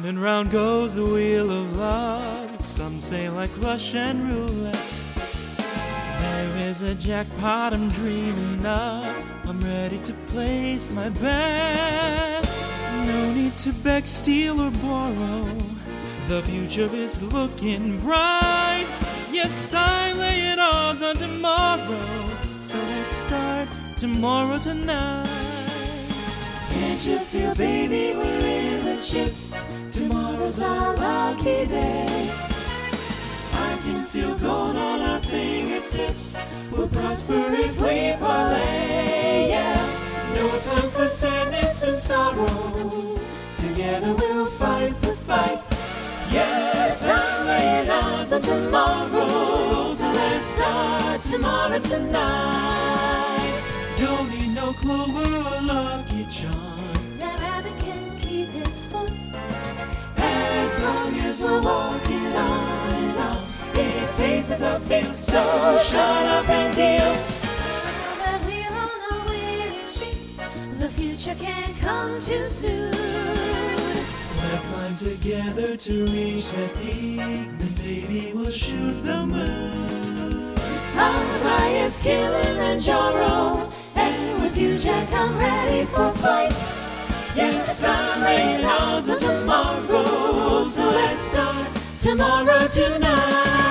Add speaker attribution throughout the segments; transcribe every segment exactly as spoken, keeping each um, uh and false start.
Speaker 1: and round goes the wheel of love. Some say like Russian roulette. There is a jackpot I'm dreaming of. I'm ready to place my bet. No need to beg, steal, or borrow. The future is looking bright. Yes, I lay it all on tomorrow. So let's start tomorrow tonight. Can't you feel, baby, we're in the chips? Tomorrow's our lucky day. I can feel gold on our fingertips. We'll prosper if we parlay, yeah. No time for sadness and sorrow. Together we'll fight the fight. Yes, I'm laying odds on tomorrow. So let's start tomorrow tonight. Don't need no clover or lucky charm.
Speaker 2: That rabbit can keep his foot.
Speaker 1: As long as we're walking on and on, it tastes as I feel. So shut up and deal.
Speaker 2: Now that we're on a winning streak, the future can't come too soon.
Speaker 1: Let's climb together to reach that peak. Then baby we'll shoot the moon.
Speaker 2: Our highest Kilimanjaro, and with you, Jack, I'm ready for flight.
Speaker 1: Yes, I'm laying odds on tomorrow. So let's start tomorrow tonight.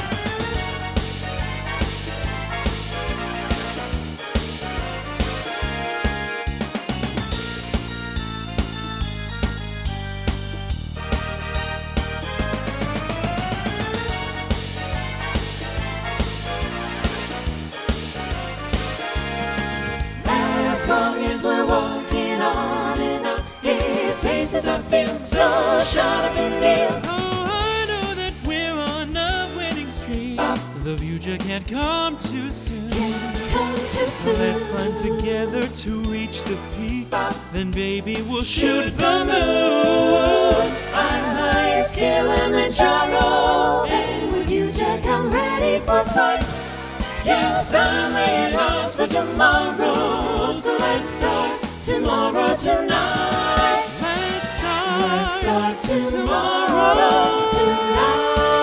Speaker 1: As long as we're walking on and on, it tastes as I feel. So shut up and deal. Oh, I know that we're on a winning streak. Uh, the future can't come too soon.
Speaker 2: Can't come too soon.
Speaker 1: Let's climb together to reach the peak. Uh, then baby we'll shoot the moon.
Speaker 2: Our highest Kilimanjaro, and with you, Jack, I'm ready for flight.
Speaker 1: Yes, I'm laying odds for tomorrow. So let's start tomorrow tonight. Let's start,
Speaker 2: Let's start
Speaker 1: tomorrow
Speaker 2: tomorrow tonight.